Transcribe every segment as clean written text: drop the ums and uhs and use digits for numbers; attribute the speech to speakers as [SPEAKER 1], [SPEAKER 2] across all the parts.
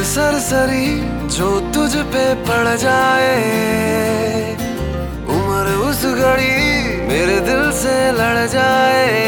[SPEAKER 1] सरसरी जो तुझ पे पड़ जाए, उम्र उस घड़ी मेरे दिल से लड़ जाए।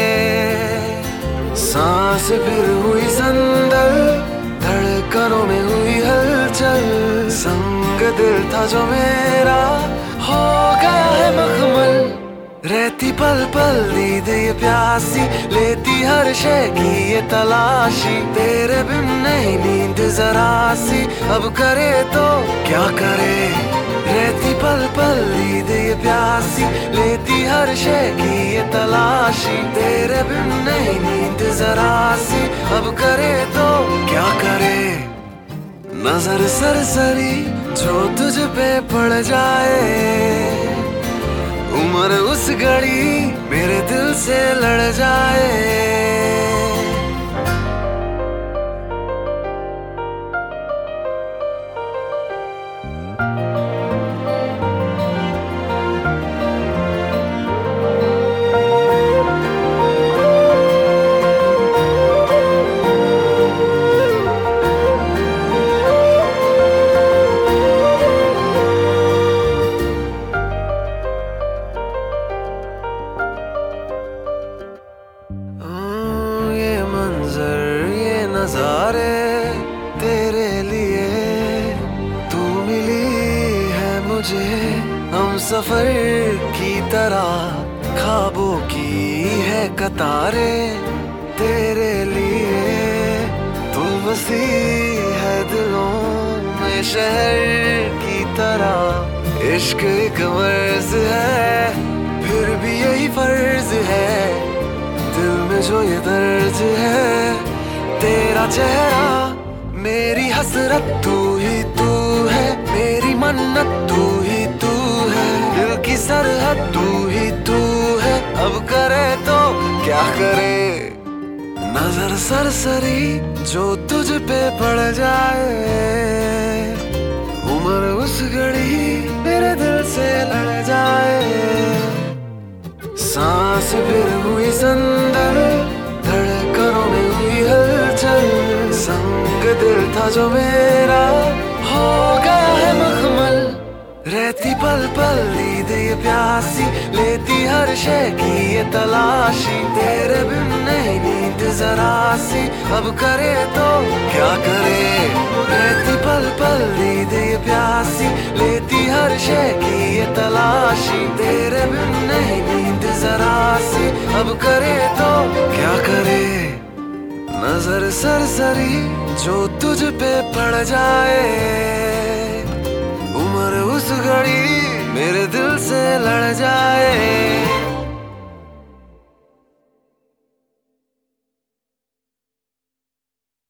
[SPEAKER 1] सांस फिर हुई संदल, धड़कनों में हुई हलचल, संग दिल था जो मेरा हो गया है मखमल। रहती पल पल नींद ये प्यासी, लेती हर शय की ये तलाशी, तेरे बिन नहीं नींद जरा सी, अब करे तो क्या करे। रहती पल पल नींद ये प्यासी, लेती हर शय की ये तलाशी, तेरे बिन नहीं नींद जरा सी, अब करे तो क्या करे। नजर सरसरी जो तुझ पे पड़ जाए, उम्र उस घड़ी मेरे दिल से लड़ जाए। नजारे तेरे लिए तू मिली है मुझे, हम सफर की तरह ख्वाबों की है कतारें। तेरे लिए तू बसी है दिलों में शहर की तरह। इश्क एक मर्ज है, फिर भी यही फर्ज है, दिल में जो ये दर्द है। तेरा चेहरा मेरी हसरत, तू ही तू है, मेरी मन्नत तू ही तू है, दिल की सरहद तू ही तू है, अब करे तो क्या करे। नजर सरसरी जो तुझ पे पड़ जाए, उम्र उस घड़ी मेरे दिल से लड़ जाए। सांस फिर हुई संदल, धड़कनों में हुई हलचल, संग दिल था जो मेरा हो गया है मखमल। रहती पल पल नींद ये प्यासी, लेती हर शय की ये तलाशी, तेरे बिन नहीं नींद जरा सी, अब करे तो क्या करे। रहती पल पल नींद ये प्यासी, लेती हर शय की ये तलाशी, तेरे बिन नहीं नींद जरा सी, अब करे तो क्या करे। नजर सरसरी जो तुझ पे पड़ जाए, उम्र उस घड़ी मेरे दिल से लड़ जाए।